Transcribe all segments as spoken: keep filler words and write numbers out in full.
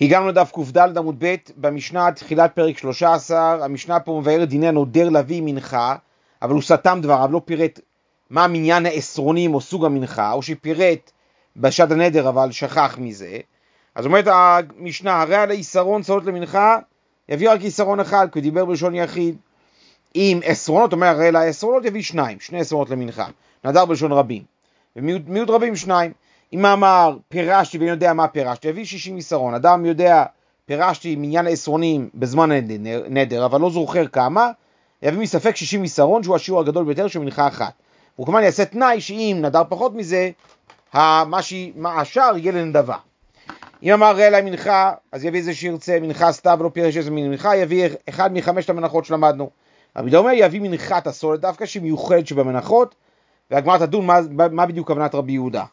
הגענו לדף קד עמוד ב' במשנה תחילת פרק שלושה עשר, המשנה פה מבארת דיני הנודר להביא מנחה, אבל הוא סתם דבריו, לא פירט מה מניין העשרונים או סוג המנחה, או שפירט בשעת הנדר אבל שכח מזה. אז אומרת המשנה, הרי על העשרון צולות למנחה, יביא רק עשרון אחד, כי הוא דיבר בלשון יחיד. אם עשרונות, אומר הרי על העשרונות יביא שניים, שני עשרונות למנחה, נדר בלשון רבים, ומיעוט רבים שניים. אם אמר פירשתי ואני יודע מה פירשתי, יביא שישים עשרון. אדם יודע פירשתי מניין העשרונים בזמן נדר, אבל לא זוכר כמה, יביא מספק שישים עשרון, שהוא השיעור הגדול ביותר של מנחה אחת. הוא כמובן יעשה תנאי שאם נדר פחות מזה, השאר יהיה לנדבה. אם אמר ראה אליי מנחה, אז יביא איזה שירצה, מנחה סתם ולא פירש איזה מנחה, יביא אחד מחמשת המנחות שלמדנו. רבי יהודה אומר יביא מנחת הסולת, דווקא שהיא מיוחדת שבמנחות, והגמרא תדון מה, מה בדיוק כוונת רבי יהודה.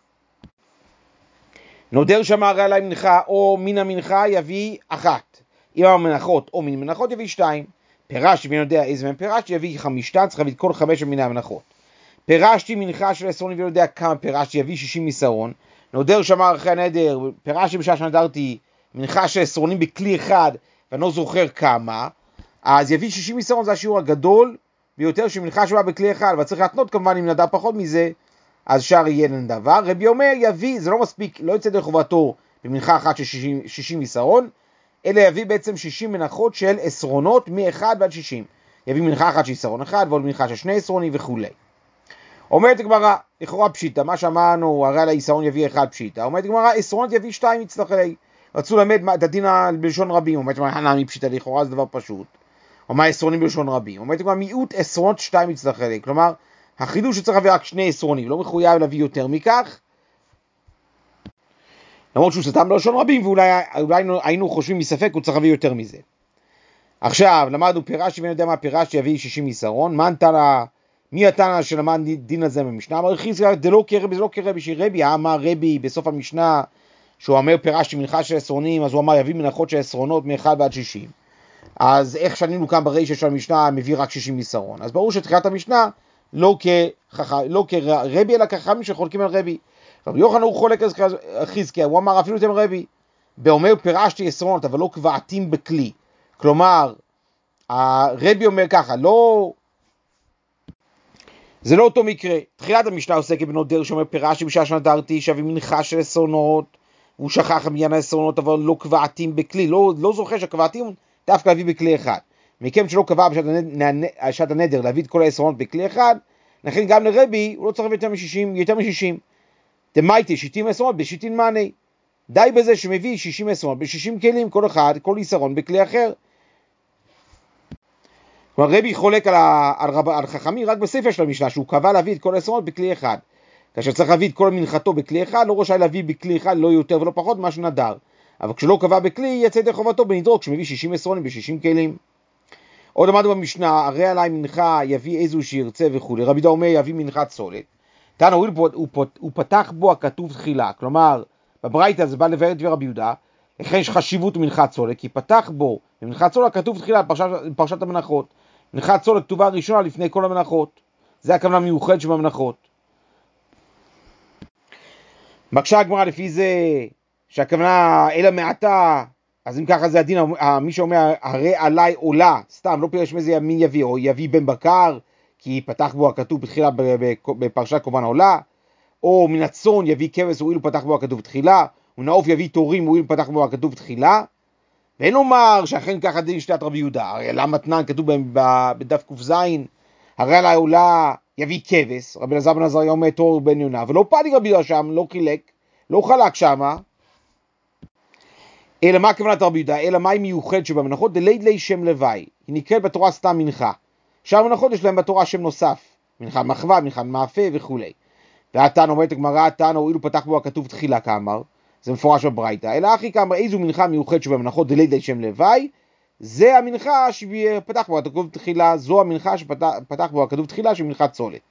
נודר שאמר ראה אליי מנחה או מן המנחה יביא אחת. אם אמר מנחות או מן מנחות יביא שתיים. פירשתי ואני יודע איזה מהם פירשתי יביא חמישתן, צריך להביא את כל חמש מיני המנחות. פירשתי מנחה של עשרון ואני יודע כמה פירשתי יביא שישים עשרון. נודר שאמר אחרי הנדר, פירשתי בשעה שנדרתי מנחה של עשרונים בכלי אחד ואני לא זוכר כמה, אז יביא שישים עשרון, זה השיעור הגדול ביותר של מנחה שבאה בכלי אחד, אבל צריך להתנות כמובן אם נדר פחות מזה, אז שער יהיה לנדבר. רבי אומר יביא, זה לא מספיק, לא יצא דרך חובתו במנחה אחת של שישים עשרון, אלא יביא בעצם שישים מנחות של עשרונות מ-אחד ועד שישים. יביא מנחה אחת של עשרון אחד, ועוד מנחה של שני עשרונים וכו'. אומרת הגמרא, לכאורה פשיטה, מה שאמרנו, הרי על העשרון יביא אחד פשיטה. אומרת הגמרא, עשרונות יביא שתיים יצטרך אלי. רצו למד את הדין בלשון רבים, אומרת הגמרא, הנמי פשיטה, לכאורה זה דבר פשוט. או מה עשרונים בלשון רבים. אומרת הגמרא, מיעוט עשרונות שתיים יצטרך אלי. כלומר, החידוש שצריך להביא רק שני עשרונים, לא מחויב להביא יותר מכך, למרות שהוא סתם בלשון רבים, ואולי אולי היינו חושבים מספק, הוא צריך להביא יותר מזה. עכשיו, למדנו פירשתי ואני יודע מה פירשתי, יביא שישים עשרון. מה נתנה, מי התנא שלמד דין הזה במשנה? אמר חיזקיה, זה לא כרבי, זה לא כרבי, שרבי, אמר רבי בסוף המשנה, שהוא אומר פירשתי מנחה של עשרונים, אז הוא אמר יביא מנחות של עשרונות מ-אחד ועד שישים. אז איך שנינו כאן ברישה של המשנה, מביא רק שישים עשרון. אז ברור שתחילת המשנה, לא, כחכ... לא כרבי, אלא כחכמים שחולקים על רבי. רבי יוחנן הוא חולק על חזקיה, הוא אמר אפילו אתם רבי, באומר פירשתי עשרונות, אבל לא קבעתים בכלי. כלומר, הרבי אומר ככה, לא... זה לא אותו מקרה. תחילת המשנה עוסקת בנודר שאומר פירשתי בשעה שנדרתי, שווה מנחה של עשרונות, הוא שכח מניין העשרונות, אבל לא קבעתים בכלי, לא, לא זוכר שקבעתים דווקא להביא בכלי אחד. מכם שלא קבע בשעת הנדר להביא את כל העשרונות בכלי אחד, לכן גם לרבי הוא לא צריך יותר מ-שישים, יותר מ-שישים. דמייטי, שישים עשרונות בשיטין מעני. די בזה שמביא שישים עשרונות ב-שישים כלים, כל אחד, כל עשרון בכלי אחר. כלומר, רבי חולק על, על, רב, על חכמי רק בספר של המשנה, שהוא קבע להביא את כל העשרונות בכלי אחד. כאשר צריך להביא את כל מנחתו בכלי אחד, לא רשאי להביא בכלי אחד לא יותר ולא פחות מה שנדר. אבל כשלא קבע בכלי, יצא ידי חובתו בנדרוק, כשמביא שישים עשרונים ב-שישים כלים. עוד למדנו במשנה, הרי עליי מנחה יביא איזו שירצה וכו'. רבי יהודה אומר יביא מנחת סולת. תנא, הוא, הוא, הוא פתח בו הכתוב תחילה, כלומר, בברייתא זה בא לבאר דבר רבי יהודה, לכן יש חשיבות מנחת סולת, כי פתח בו, במנחת סולת כתוב תחילה, פרשת, פרשת המנחות. מנחת סולת כתובה ראשונה לפני כל המנחות. זה הכוונה מיוחד שבמנחות. מקשה הגמרא לפי זה, שהכוונה אלא מעטה, אז אם ככה זה הדין, מי שאומר הרי עליי עולה, סתם, לא פירש מאיזה ימין יביא, או יביא בן בקר, כי פתח בו הכתוב בתחילה בפרשת קורבן עולה, או מן הצאן יביא כבש, או אילו פתח בו הכתוב בתחילה, ונעוף יביא תורים, או אילו פתח בו הכתוב בתחילה, ואין לומר שאכן ככה דין שתת רבי יהודה, הרי למה תנן כתוב בדף ק"ז, הרי עליי עולה יביא כבש, רבי אלעזר בן עזריה אומר תור בן יונה, ולא פליג רבי יהודה שם, לא חילק, לא חלק שמה, אלא מה כוונת רבי יהודה? אלא מה היא מיוחד שבמנחות? דליד לי שם לוואי. היא נקראת בתורה סתם מנחה. שאר מנחות יש להם בתורה שם נוסף. מנחת מחווה, מנחת מאפה וכו'. והתנא אומרת הגמרא, התנא הואיל פתח בו הכתוב תחילה כאמר. זה מפורש בברייתא. אלא אחי כאמר איזו מנחה מיוחד שבמנחות דליד לי שם לוואי. זה המנחה שפתח בו הכתוב תחילה. זו המנחה שפתח בו הכתוב תחילה של מנחת סולת.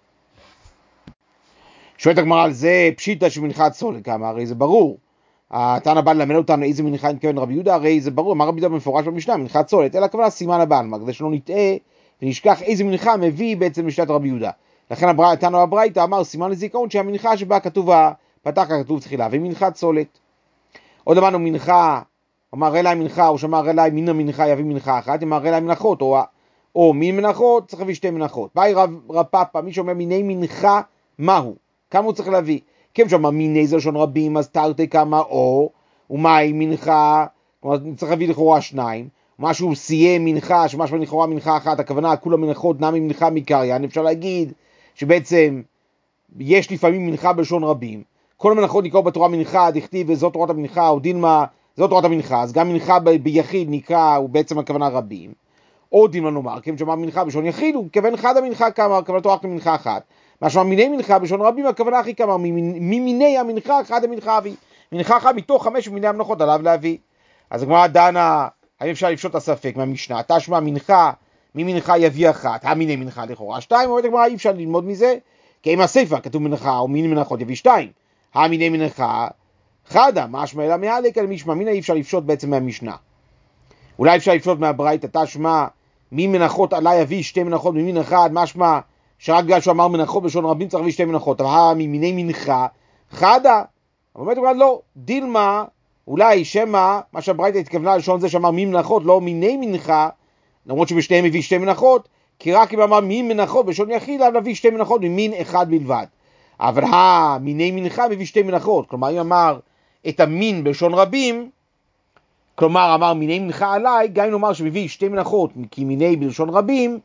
שואלת הגמרא על זה פשיטה של מנחת סולת כאמר, הרי זה ברור. התנא בא ללמד אותנו איזה מנחה מתכוון רבי יהודה, הרי זה ברור, מה רבי יהודה במפורש במשנה, מנחת סולת, אלא הכוונה סימן הבעלמא, כדי שלא נטעה ונשכח איזה מנחה מביא בעצם לשיטת רבי יהודה. לכן התנא בברייתא אמר סימן לזיכרון שהמנחה שבה כתוב פתח הכתוב תחילה, והיא מנחת סולת. עוד אמרנו מנחה אמר אליי מנחה, או שאמר אליי מן המנחה יביא מנחה אחת, אמר אליי מנחות, או, או מין מנחות, צריך להביא שתי מנחות. באי רב, רב פאפה, מי שאומר מיני מנחה, מהו? כמה הוא צריך להביא? כן, שאומר מיני זה לשון רבים, אז תרתי כמה או, ומהי מנחה, כלומר צריך להביא לכאורה שניים, משהו סיים מנחה, שמשהו לכאורה מנחה אחת, הכוונה כולה מנחות נמי מנחה מקריין, אפשר להגיד שבעצם יש לפעמים מנחה בלשון רבים, כל המנחות נקראו בתורה מנחה, דכתיב וזאת תורת המנחה, או דילמה, זאת תורת המנחה, אז גם מנחה ב- ביחיד נקרא, הוא בעצם הכוונה רבים, או דילמה נאמר, כי אם שמע מנחה בלשון יחיד, הוא כוון חד המנחה כמה, הכוונתו רק למנחה אחת, מה שמע מיני מנחה בלשון רבים, הכוונה הכי כמה, ממיני המנחה, חד המנחה אבי, מנחה אחת מתוך חמש מיני המנחות עליו להביא. אז הגמרא דנה, האם אפשר לפשוט את הספק מהמשנה, תשמע מנחה, ממנחה יביא אחת, המיני מנחה לכאורה שתיים, אומרת הגמרא אי אפשר ללמוד מזה, כי אם הסיפא כתוב מנחה או מיני מנחות יביא שתיים, המיני מנחה חדה, משמע אלא מהלק על משמע מינה, אי אפשר לפשוט בעצם מהמשנה. אולי אפשר לפשוט מהברייתא, תשמע ממנחות עלי יביא שתי מנחות ממין אחד, משמע שרק בגלל שהוא אמר מנחות בלשון רבים צריך להביא שתי מנחות, אבל ממיני מנחה חדה, אבל אומרת הגמרא לא, דילמה אולי שמה, מה שהברייתא התכוונה לשון זה שאמר מי מנחות, לא מיני מנחה, למרות שבשתיהם הביא שתי מנחות, כי רק אם אמר מי מנחות בשון יחיד, אז להביא שתי מנחות ממין אחד בלבד. אבל המיני מנחה מביא שתי מנחות, כלומר אם אמר את המין בשון רבים, כלומר אמר מיני מנחה עליי, גם אם נאמר שמביא שתי מנחות, כי מיני בלשון רבים,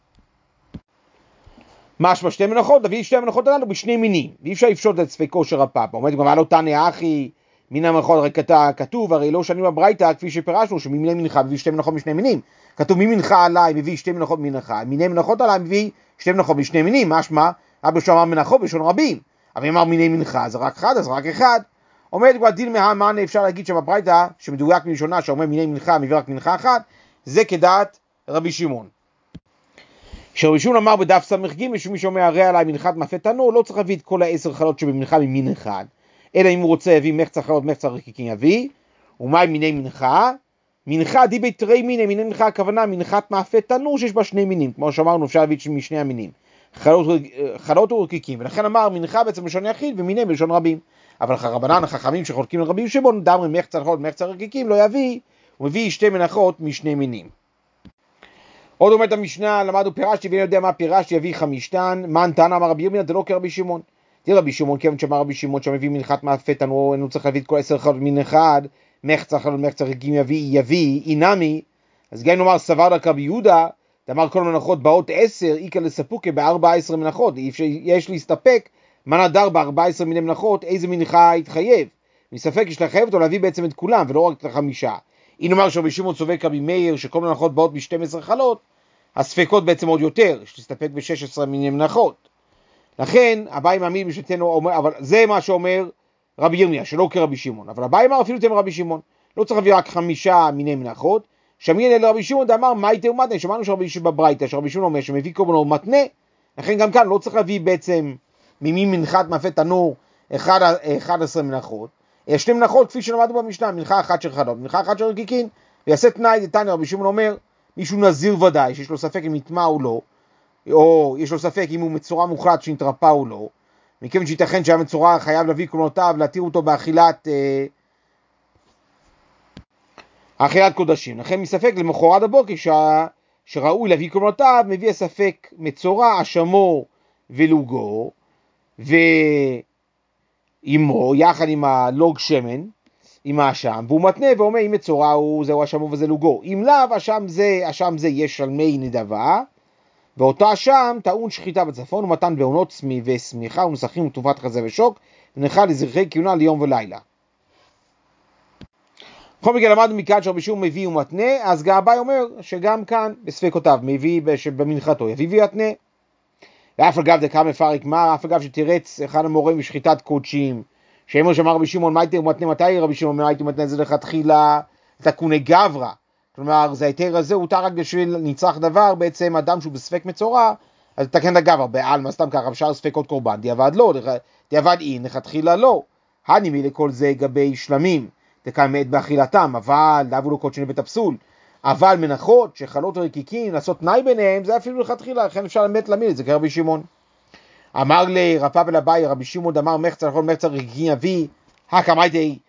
משמע שתי מנחות, להביא שתי מנחות עלינו בשני מינים, ואי אפשר לפשוט את ספקו של הפאפה. אומרת גם, לא תנא אחי, מן המנחות, הרי כתוב, הרי לא שנים הברייתא, כפי שפירשנו, שמיני מנחה מביא שתי מנחות משני מינים. כתוב מי מנחה עליי מביא שתי מנחות מנחה, מיני מנחות עליי מביא שתי מנחות משני מינים, משמע, אבא שלו אמר מנחות בשון רבים, אבל אמר מיני מנחה, זה רק אחד, אז רק אחד. אומרת כבר דיל מהמאנה, אפשר להגיד שבברייתא, שמדויק מלשונה, שאומר מיני מנחה מביא רק מנחה אחת, זה כדעת רבי שמעון. שרבי שמעון אמר בדף סמ"ג, שמי שאומר הרי עליי מנחת מאפה תנור, לא צריך להביא את כל העשר חלות שבמנחה ממין אחד, אלא אם הוא רוצה להביא מחצה חלות, מחצה רקיקים יביא, ומה מיני מנחה? מנחה דיבי תרי מיני, מיני מנחה הכוונה מנחת מאפה תנור שיש בה שני מינים, כמו שאמרנו אפשר להביא משני המינים, חלות, חלות ורקיקים, ולכן אמר מנחה בעצם בלשון יחיד ומיני בלשון רבים, אבל רבנן החכמים שחולקים לרבי שמעון, דאמרים מחצה חלות, מחצה רקיקים לא יביא, הוא מביא שתי מנחות משני מינים. עוד אומרת המשנה, למדו פירשתי ואין יודע מה פירשתי, יביא חמישתן, מן תנא אמר רבי ירמיה, זה לא כרבי שמעון. תראה רבי שמעון, כיוון שאמר רבי שמעון שמביא מנחת מאפה תנור, אינו צריך להביא את כל עשר חלות מין אחד, מחצה חלות מחצה רקיקים יביא, יביא, אינמי, אז גם נאמר סבר לה כרבי יהודה, אמר כל מנחות באות עשר, איקה לספוקה בארבע עשרה מנחות, יש להסתפק, מה נדר בארבע עשרה מיני מנחות, איזה מנחה יתחייב, מספק יש לחייב אותו להביא בעצם את כולם, ולא רק את החמישה. אם נאמר שרבי שמעון סובק רבי מאיר, שכל מנחות באות ב-שתים עשרה חלות, הספקות בעצם עוד יותר, יש להסתפק ב-שש עשרה מיני מנחות. לכן, אביי מאמין בשתנו, אומר, אבל זה מה שאומר רבי ירמיה, שלא כרבי שמעון. אבל אביי אמר אפילו תם רבי שמעון, לא צריך להביא רק חמישה מיני מנחות, שמין אל רבי שמעון דאמר, מה יתה ומתנה? שמענו שרבי שמעון בברייתא, שרבי שמעון אומר שמביא קורבנו מתנה, לכן גם כאן לא צריך להביא בעצם ממין מנחת מאפה תנור אחת עשרה מנחות, שתי מנחות כפי שלמדנו במשנה, מנחה אחת של חלות, מנחה אחת של רקיקים, ויעשה תנאי, דתניא רבי שמעון אומר, מישהו נזיר ודאי, שיש לו ספק אם יטמע או לא, או יש לו ספק אם הוא מצורע מוחלט שנתרפא או לא, מכיוון שייתכן שהיה מצורע חייב להביא קורבנותיו, להתיר אותו באכילת אה, אכילת קודשים. לכן מספק למחרת הבוקר שה, שראוי להביא קורבנותיו, מביא הספק מצורע, אשמו ולוגו, ואימו, יחד עם הלוג שמן, עם האשם, והוא מתנה ואומר אם מצורע הוא זהו אשמו וזה לוגו, אם לאו אשם זה, אשם זה יש על מי נדבה, ואותו אשם טעון שחיטה בצפון ומתן בעונות צמי וסמיכה ומסכים וטובת חזה ושוק, ונאכל לזרחי כהונה ליום ולילה. בכל מקרה למדנו מכאן שרבי שמעון מביא ומתנה, אז אביי אומר שגם כאן בספקותיו מביא במנחתו יביא ויתנה. ואף אגב דקה מפרק מר, אף אגב שתירץ אחד המורים בשחיטת קודשים, שאמר שאמר רבי שמעון, מה יתר ומתנה, מתי רבי שמעון, מה יתר ומתנה, זה לכתחילה תקוני גברא, כלומר, זה היתר הזה, הוא רק בשביל נצרך דבר, בעצם אדם שהוא בספק מצורע, אז תקן את הגבר, בעלמא, סתם ככה, אפשר ספקות קורבן, דיעבד לא, דיעבד אין, לכתחילה לא, הנימי לכל זה גבי שלמים, דקה מת באכילתם, אבל דאבו לו קודשין לבית הפסול, אבל מנחות שחלות רקיקים, לעשות תנאי ביניהם, זה אפילו לכתחילה, לכן אפשר באמת להאמין את זה כרבי שמעון. אמר לרפא ולבאי, רבי שמעון אמר מחצה נכון מחצה רקיקים יביא, הקמייתי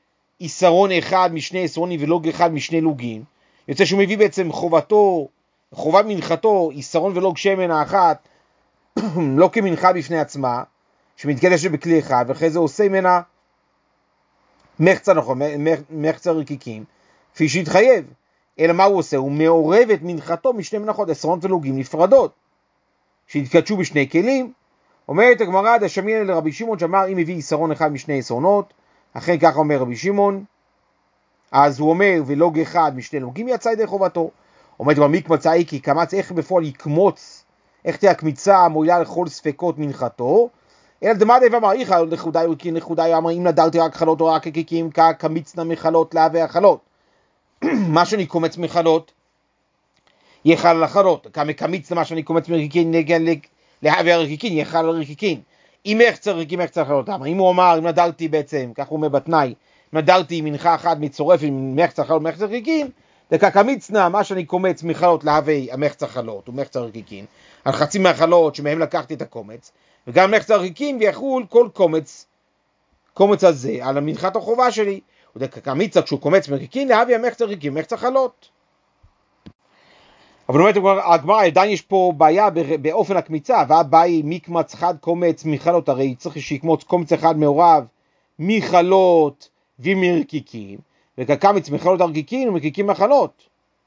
עיסרון אחד משני עיסרונים ולוג אחד משני לוגים, יוצא שהוא מביא בעצם חובתו, חובת מנחתו, עיסרון ולוג שמן האחת, לא כמנחה בפני עצמה, שמתקדשת בכלי אחד, ואחרי זה עושה ממנה מחצה, נכון, מחצה רקיקים, כפי שהתחייב. אלא מה הוא עושה? הוא מעורב את מנחתו משני מנחות, עשרונות ולוגים נפרדות, שהתקדשו בשני כלים. אומרת הגמרא, דשמעינן לרבי שמעון שאמר, אם הביא עיסרון אחד משני עשרונות, אכן ככה אומר רבי שמעון, אז הוא אומר, ולוג אחד משני לוגים יצא ידי חובתו. אומרת כבר, מקמצא איקי, קמץ, איך בפועל יקמוץ, איך תהיה הקמיצה מועילה לכל ספקות מנחתו, אלא דמדי ואמר, איכה לכודי ורקין לכודי, אמר, אם נדרתי רק חלות או רק הקיקים, כקמיצנה מחלות להווה החלות. מה שאני קומץ מחלות, יחל על החלות, כמקמיצנה מה שאני קומץ מרקיקין, להווה הרקיקין, יחל על הרקיקין. אם מחצה רקיקים, מחצה החלות, אמר, אם הוא אמר, אם נדרתי בעצם, כך הוא אומר בתנאי, נדרתי מנחה אחת מצורף עם מחצה חלות ומחצה רקיקים, דקקמיצנה, מה שאני קומץ מחלות להווה המחצה חלות ומחצה רקיקים, על חצי מהחלות שמהם לקחתי את הקומץ, וגם מחצה רקיקים ויחול כל קומץ, קומץ הזה, על המנחת החובה שלי, ודקקמיצה כשהוא קומץ מרקיקים, להווה המחצה רקיקים, מחצה חלות. אבל אומרת הגמרא, עדיין יש פה בעיה באופן הקמיצה, והבעיה היא מקמץ חד קומץ מחלות, הרי צריך שיקמוץ קומץ אחד מעורב מחלות ומרקיקים, וכקמיץ מחלות הרקיקים ומרקיקים מחלות.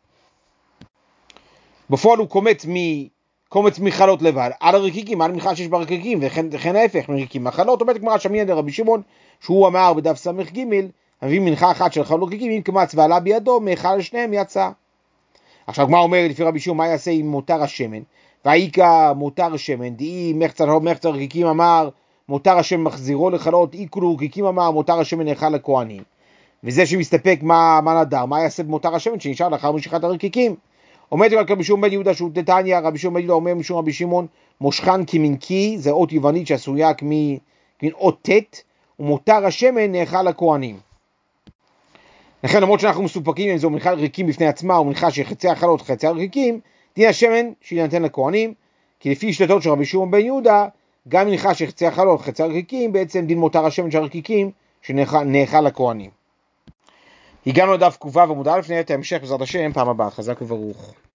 בפועל הוא קומץ מקומץ מחלות לבד, על הרקיקים, על מנחה שיש ברקיקים, וכן, וכן ההפך, מרקיקים מחלות. אומרת הגמרא, שמעינן לרבי שמעון, שהוא אמר בדף סמך ג', מביא מנחה אחת של חלות רקיקים, אם קמץ ועלה בידו, מאחד לשניהם יצא. עכשיו הגמרא אומרת, לפי רבי שמעון, מה יעשה עם מותר השמן? והאיקה מותר השמן, דאי מחצה מחצה רקיקים אמר, מותר השמן מחזירו לחלות, איקלו רקיקים אמר, מותר השמן נאכל לכהנים. וזה שמסתפק מה, מה נדר, מה יעשה במותר השמן שנשאר לאחר משיכת הרקיקים? אומרת רק רבי שמעון בן יהודה שהוא דתניא, רבי שמעון בן יהודה אומר משום רבי שמעון, מושכן כמנקי, זה אות יוונית שעשויה כמין אות ט', ומותר השמן נאכל לכהנים. לכן למרות שאנחנו מסופקים אם זו מנחה רקיקים בפני עצמה, או מנחה שחצי החלות חצי הרקיקים, דין השמן שינתן לכהנים, כי לפי השלטות של רבי שמעון בן יהודה, גם מנחה שחצי החלות חצי הרקיקים, בעצם דין מותר השמן של הרקיקים שנאכל לכהנים. הגענו לדף ק"ו עמוד א', נראה את ההמשך בעזרת השם פעם הבאה. חזק וברוך.